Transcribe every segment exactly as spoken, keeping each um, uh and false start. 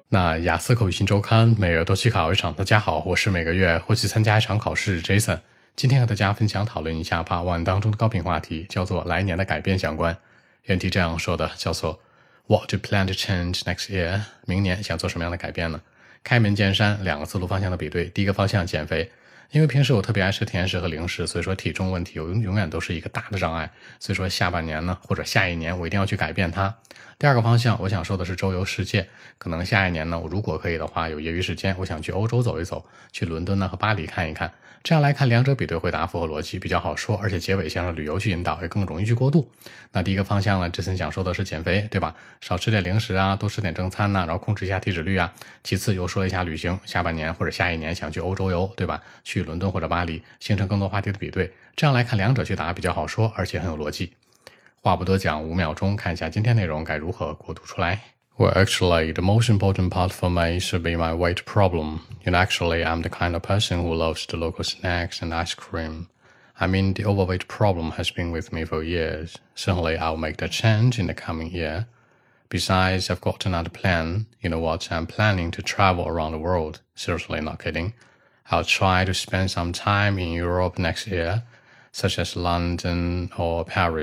那雅思口语新周刊每月都去考一场。大家好，我是每个月会去参加一场考试 Jason。今天和大家分享讨论一下 Part One 当中的高频话题，叫做来年的改变相关。原题这样说的，叫做 What do you plan to change next year？ 明年想做什么样的改变呢？开门见山，两个思路方向的比对。第一个方向，减肥。因为平时我特别爱吃甜食和零食，所以说体重问题我永远都是一个大的障碍，所以说下半年呢，或者下一年我一定要去改变它。第二个方向，我想说的是周游世界。可能下一年呢，我如果可以的话，有业余时间，我想去欧洲走一走，去伦敦呢和巴黎看一看。这样来看，两者比对回答符合逻辑，比较好说，而且结尾向着旅游去引导，也更容易去过渡。那第一个方向呢，之前想说的是减肥，对吧？少吃点零食啊，多吃点正餐呐、啊，然后控制一下体脂率啊。其次又说一下旅行，下半年或者下一年想去欧洲游，对吧？去伦敦或者巴黎，形成更多话题的比对。这样来看，两者去答比较好说，而且很有逻辑。话不多讲，五秒钟看一下今天内容该如何过渡出来。Well, actually, the most important part for me should be my weight problem. You know, actually, I'm the kind of person who loves the local snacks and ice cream. I mean, the overweight problem has been with me for years. Certainly, I'll make that change in the coming year. Besides, I've got another plan. You know what? I'm planning to travel around the world. Seriously, not kidding. I'll try to spend some time in Europe next year, such as London or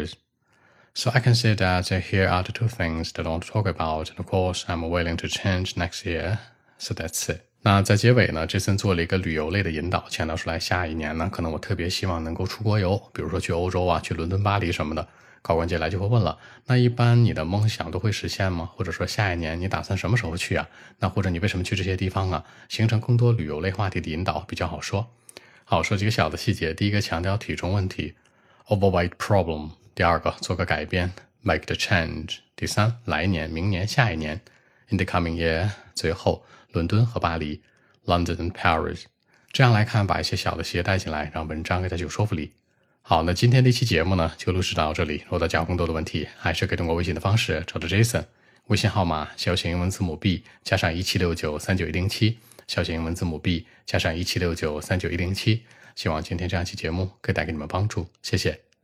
Paris.So I can say that here are the two things that I want to talk about, and of course, I'm willing to change next year. So that's it. 那在结尾呢 Jason 做了一个旅游类的引导，强调出来下一年呢，可能我特别希望能够出国游，比如说去欧洲啊，去伦敦、巴黎什么的。考官接下来就会问了，那一般你的梦想都会实现吗？或者说下一年你打算什么时候去啊？那或者你为什么去这些地方啊？形成更多旅游类话题的引导比较好说。好，说几个小的细节。第一个强调体重问题 ，overweight problem。第二个，做个改变 make the change。 第三，来年、明年、下一年 in the coming year。 最后，伦敦和巴黎 London and Paris。 这样来看，把一些小的细节带进来，让文章更加有说服力。好，那今天这期节目呢就录制到这里。如果大家有更多的问题，还是可以通过微信的方式找到 Jason。 微信号码小写英文字母 B 加上一七六九三九一零七，小写英文字母 B 加上一七六九三九一零七。希望今天这样一期节目可以带给你们帮助，谢谢。